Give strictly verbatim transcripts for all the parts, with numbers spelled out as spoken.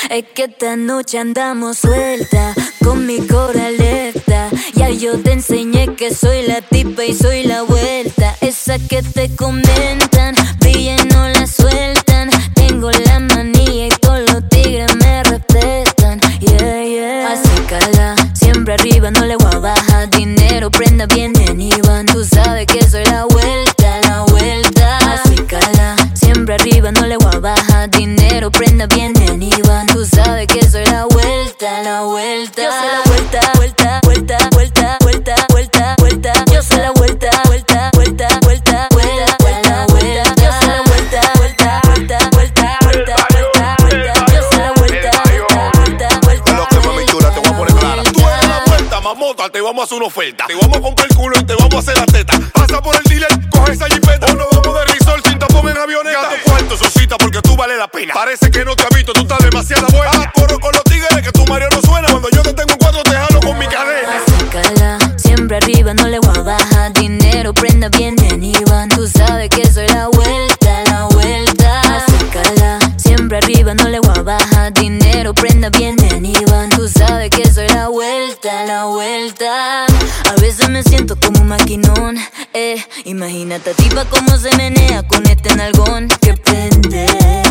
Es que esta noche andamos suelta, con mi coraleta. Ya yo te enseñé que soy la tipa y soy la vuelta. Esa que te comentan, brilla y no la sueltan. Tengo la manía y todos los tigres me respetan. Yeah, yeah. Así cala, siempre arriba, no le voy a bajar. Dinero, prenda, vienen y van. Tú sabes que soy la vuelta, la vuelta. Así cala, siempre arriba, no le voy a bajar. Dinero, prenda, vienen y van. Tú sabes que soy la vuelta, la vuelta. Yo soy la vuelta, vuelta, vuelta, vuelta, vuelta, vuelta, vuelta. Yo soy la vuelta, vuelta, vuelta, vuelta, vuelta, vuelta, vuelta. Yo soy la vuelta, vuelta, vuelta, vuelta, vuelta, vuelta, vuelta. Yo soy la vuelta, vuelta, vuelta, vuelta. Lo que mami chula te voy a poner clara. Tú eres la vuelta, mamota, te vamos a hacer una oferta. Te vamos a comprar el culo y te vamos a hacer la teta. Pasa por el dealer, coge esa jipeta. O nos vamos de resort sin tapón en avioneta. Gato cuarto, Susita, porque tú vale la pena. Parece que no te has visto, tú estás demasiado buena. Ah, corro con los tigres que tu Mario no suena. Cuando yo te tengo en cuatro te jalo con mi cadena. Sácala, siempre arriba, no le voy a bajar. Dinero, prenda, vienen y van. Tú sabes que soy la vuelta, la vuelta. Sácala, siempre arriba, no le voy a bajar. Dinero, prenda, vienen y van. Tú sabes que soy la vuelta, la vuelta. A veces me siento como un maquinón, eh. Imagínate a tipa como se menea con este nalgón que prende.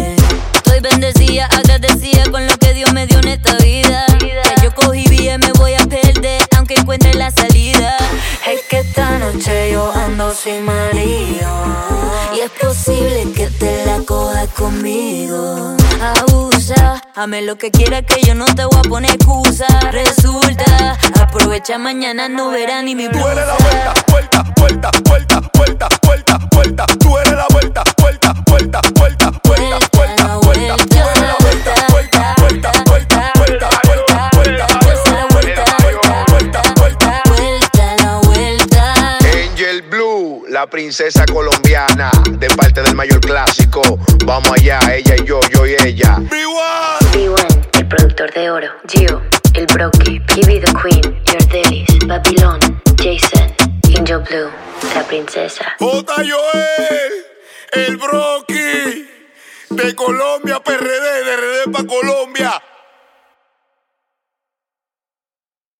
Estoy bendecida, agradecida con lo que Dios me dio en esta vida. Que yo cogí bien, me voy a perder, aunque encuentre la salida. Es que esta noche yo ando sin marido, y es posible que te la cojas conmigo. Abusa, hame lo que quieras que yo no te voy a poner excusa. Resulta, aprovecha mañana, no verás ni mi blusa. Tú eres la vuelta, vuelta, vuelta, vuelta, vuelta, vuelta, vuelta. Tú eres la vuelta, vuelta, vuelta, vuelta, vuelta, vuelta, vuelta. Tú eres la vuelta, vuelta, vuelta, vuelta, vuelta, vuelta, vuelta. Tú eres la vuelta, vuelta, vuelta, vuelta, la vuelta. Angel Blue, la princesa colombiana, de parte del mayor clásico. Vamos allá, ella y yo, yo y ella. B uno, B uno, el productor de oro. Gio, el Brocky. P B the Queen, Yordelis. Babylon, Jason. Angel Blue, la princesa. J. Joel, el Brocky. De Colombia, P R D, de R D pa' Colombia.